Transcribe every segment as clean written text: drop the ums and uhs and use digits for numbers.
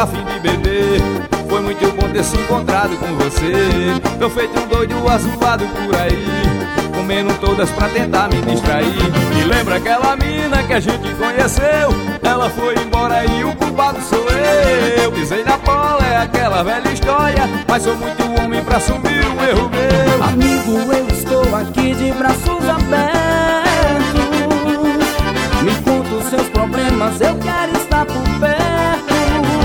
a fim de beber. Foi muito bom ter se encontrado com você. Tô feito um doido azulado por aí, comendo todas pra tentar me distrair. E lembra aquela mina que a gente conheceu? Ela foi embora e o culpado sou eu. Pisei na bola, é aquela velha história, mas sou muito homem pra assumir um erro meu. Amigo, eu estou aqui de braços abertos. Me conta os seus problemas, eu quero estar por perto.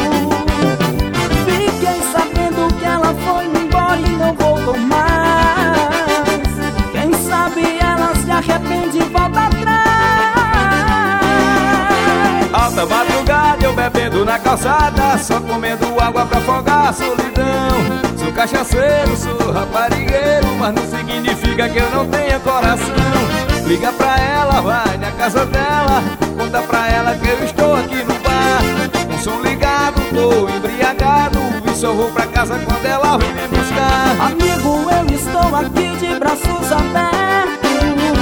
Fiquei sabendo que ela foi embora e não voltou mais. Quem sabe ela se arrepende e volta atrás. Alta madrugada eu bebendo na calçada, só comendo água pra afogar a solidão. Sou cachaceiro, sou raparigueiro, mas não significa que eu não tenha coração. Liga pra ela, vai na casa dela, conta pra ela que eu estou aqui no bar. Com som ligado, tô embriagado, e só vou pra casa quando ela vem me buscar. Amigo, eu estou aqui de braços abertos.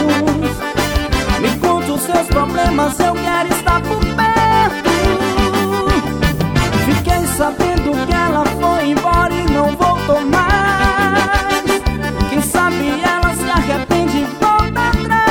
Me conta os seus problemas, eu quero estar por perto. Fiquei sabendo que ela foi embora e não voltou mais. Quem sabe ela se arrepende e volta atrás.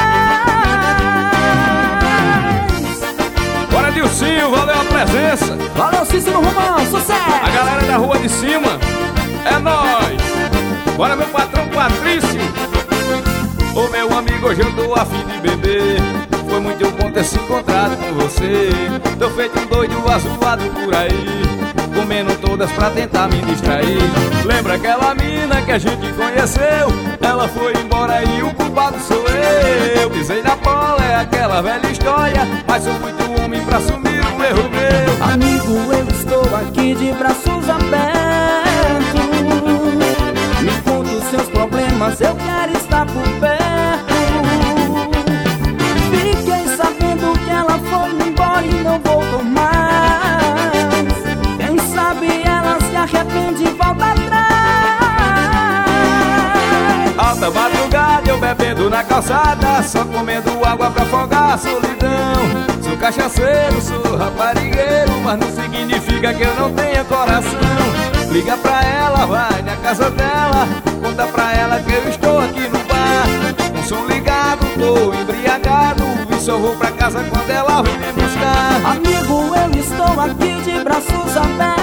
Bora, Dilcinho, valeu a presença. Valeu, Cícero Romão, sucesso! A galera da rua de cima, é nóis. Bora, meu patrão Patrício. Ô meu amigo, hoje eu tô a fim de beber. Foi muito bom ter se encontrado com você. Tô feito um doido azulado por aí, comendo todas pra tentar me distrair. Lembra aquela mina que a gente conheceu? Ela foi embora e o culpado sou eu. Pisei na bola, é aquela velha história, mas sou muito homem pra assumir um erro meu. Amigo, eu estou aqui de braços abertos. Me conta os seus problemas, eu quero estar por perto. Fiquei sabendo que ela foi embora e não voltou mais. Quem sabe ela se arrepende e volta atrás. Alta madrugada eu bebendo na calçada, só comendo água pra afogar a solidão. Sou cachaceiro, sou raparigueiro, mas não significa que eu não tenha coração. Liga pra ela, vai na casa dela, conta pra ela que eu estou aqui no bar. Com som ligado, tô embriagado, e só vou pra casa quando ela vem me buscar. Amigo, eu estou aqui de braços abertos.